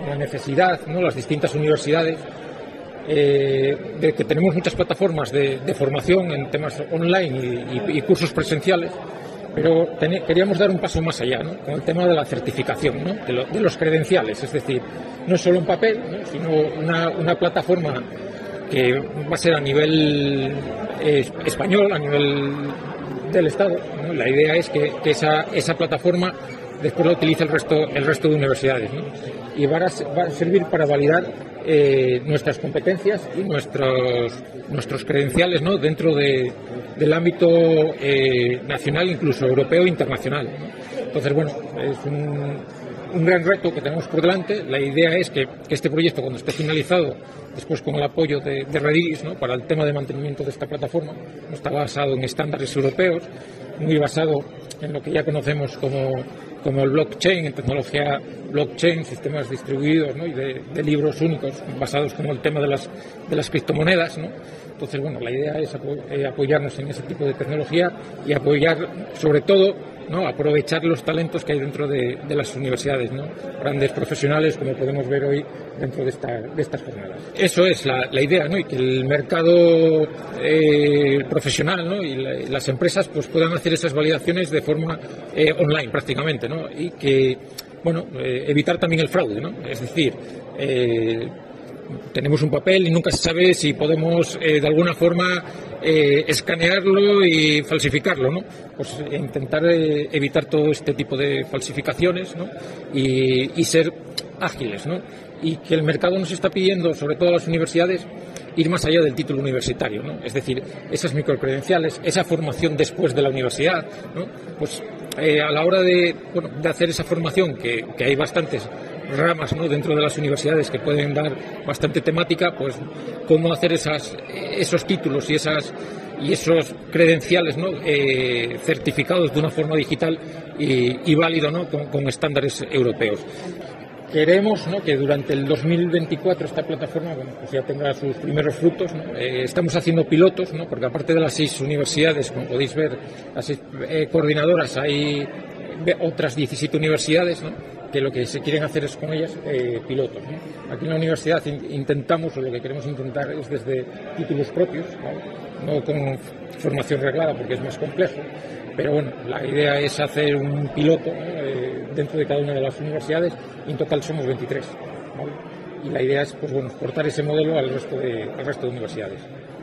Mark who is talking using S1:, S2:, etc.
S1: la necesidad, ¿no?, las distintas universidades, de que tenemos muchas plataformas de formación en temas online y cursos presenciales, pero queríamos dar un paso más allá, ¿no?, con el tema de la certificación, ¿no?, de los credenciales, es decir, no es solo un papel, ¿no?, sino una plataforma que va a ser a nivel español, a nivel del Estado, ¿no? La idea es que esa plataforma después la utilice el resto de universidades, ¿no? Y va a servir para validar nuestras competencias y nuestros credenciales, ¿no?, dentro del ámbito nacional, incluso europeo e internacional, ¿no? Entonces, bueno, es un gran reto que tenemos por delante. La idea es que este proyecto, cuando esté finalizado, después con el apoyo de Redis, ¿no?, para el tema de mantenimiento de esta plataforma, ¿no?, está basado en estándares europeos, muy basado en lo que ya conocemos como el blockchain, en tecnología blockchain, sistemas distribuidos, ¿no?, y de libros únicos basados como el tema de las criptomonedas, ¿no? Entonces, bueno, la idea es apoyarnos en ese tipo de tecnología y apoyar, sobre todo, ¿no?, aprovechar los talentos que hay dentro de las universidades, ¿no?, grandes profesionales, como podemos ver hoy dentro de estas jornadas. Eso es la idea, ¿no?, y que el mercado profesional, ¿no?, y las empresas pues puedan hacer esas validaciones de forma online prácticamente, ¿no?, y que, bueno, evitar también el fraude, ¿no? Es decir, tenemos un papel y nunca se sabe si podemos de alguna forma escanearlo y falsificarlo, ¿no? Pues intentar evitar todo este tipo de falsificaciones, ¿no?, y ser ágiles, ¿no? Y que el mercado nos está pidiendo, sobre todo a las universidades, ir más allá del título universitario, ¿no? Es decir, esas microcredenciales, esa formación después de la universidad, ¿no? Pues a la hora de hacer esa formación, que hay bastantes ramas, ¿no?, dentro de las universidades que pueden dar bastante temática, pues cómo hacer esos títulos y esos credenciales, ¿no?, certificados de una forma digital y válido, ¿no?, con estándares europeos. Queremos, ¿no?, que durante el 2024 esta plataforma, bueno, pues ya tenga sus primeros frutos, ¿no? Estamos haciendo pilotos, ¿no?, porque aparte de las 6 universidades, como podéis ver, las 6 coordinadoras, hay otras 17 universidades, ¿no?, que lo que se quieren hacer es con ellas pilotos, ¿no? Aquí en la universidad intentamos, o lo que queremos intentar es desde títulos propios, no con formación reglada porque es más complejo, pero bueno, la idea es hacer un piloto, ¿no?, dentro de cada una de las universidades, y en total somos 23, ¿vale? Y la idea es, pues bueno, exportar ese modelo al resto de universidades.